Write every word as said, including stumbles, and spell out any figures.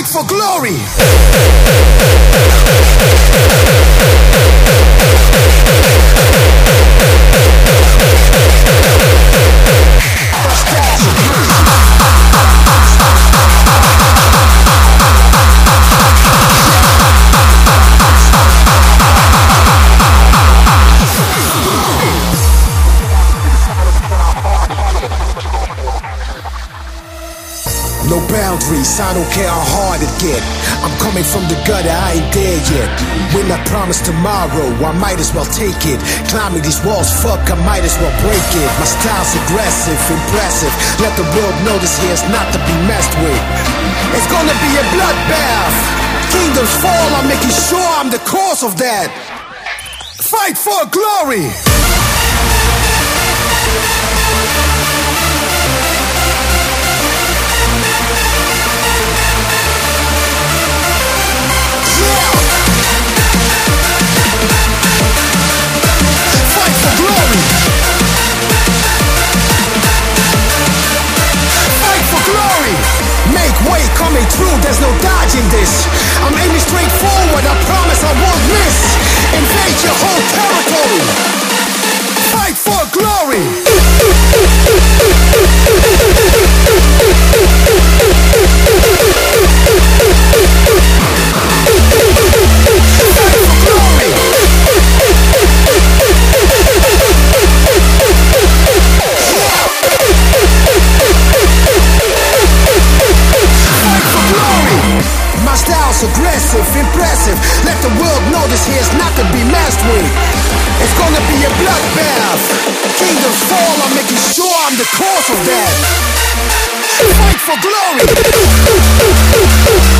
for glory. No boundaries, I don't care how hard it get. I'm coming from the gutter, I ain't there yet. When I promise tomorrow, I might as well take it. Climbing these walls, fuck, I might as well break it. My style's aggressive, impressive. Let the world know this here's not to be messed with. It's gonna be a bloodbath. Kingdoms fall, I'm making sure I'm the cause of that. Fight for glory. Coming through, there's no dodging this. I'm aiming straight forward, I promise I won't miss. Invade your whole territory. Fight for glory. Fight for glory. My style's aggressive, impressive. Let the world know this here's not to be messed with. It's gonna be a bloodbath. Kingdoms fall, I'm making sure I'm the cause of that. Fight for glory.